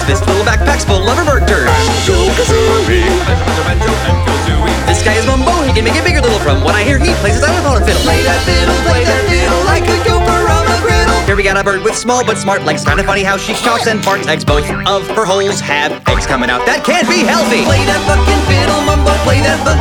This little backpack's full of reverters. Banjo-Kazooie, banjo and kazooie. This guy is Mumbo, he can make it bigger little. From what I hear, he plays his xylophone and fiddle. Play that fiddle like a gopher on a griddle. Here we got a bird with small but smart legs. Kinda funny how she talks and farts. Eggs, both of her holes have eggs coming out. That can't be healthy. Play that fucking fiddle, Mumbo, play that fucking